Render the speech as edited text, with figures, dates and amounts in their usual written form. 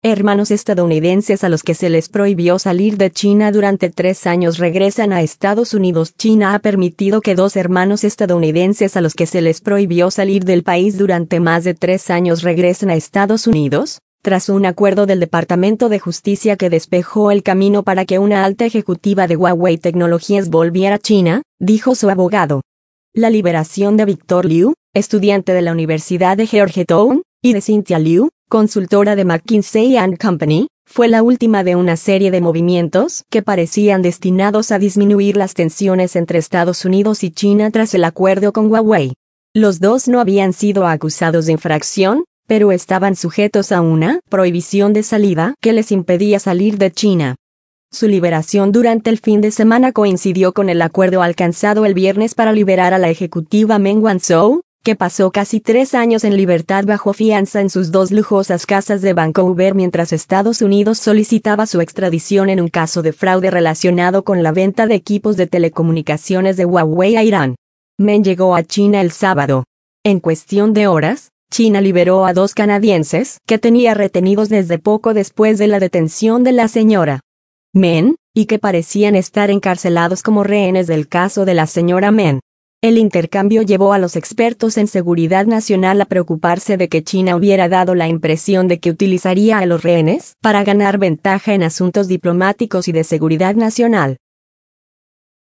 Hermanos estadounidenses a los que se les prohibió salir de China durante 3 años regresan a Estados Unidos. China ha permitido que 2 hermanos estadounidenses a los que se les prohibió salir del país durante más de 3 años regresen a Estados Unidos, tras un acuerdo del Departamento de Justicia que despejó el camino para que una alta ejecutiva de Huawei Technologies volviera a China, dijo su abogado. La liberación de Victor Liu, estudiante de la Universidad de Georgetown, y de Cynthia Liu, consultora de McKinsey & Company, fue la última de una serie de movimientos que parecían destinados a disminuir las tensiones entre Estados Unidos y China tras el acuerdo con Huawei. Los dos no habían sido acusados de infracción, pero estaban sujetos a una prohibición de salida que les impedía salir de China. Su liberación durante el fin de semana coincidió con el acuerdo alcanzado el viernes para liberar a la ejecutiva Meng Wanzhou, que pasó casi 3 años en libertad bajo fianza en sus 2 lujosas casas de Vancouver mientras Estados Unidos solicitaba su extradición en un caso de fraude relacionado con la venta de equipos de telecomunicaciones de Huawei a Irán. Meng llegó a China el sábado. En cuestión de horas, China liberó a 2 canadienses que tenía retenidos desde poco después de la detención de la señora Meng, y que parecían estar encarcelados como rehenes del caso de la señora Meng. El intercambio llevó a los expertos en seguridad nacional a preocuparse de que China hubiera dado la impresión de que utilizaría a los rehenes para ganar ventaja en asuntos diplomáticos y de seguridad nacional.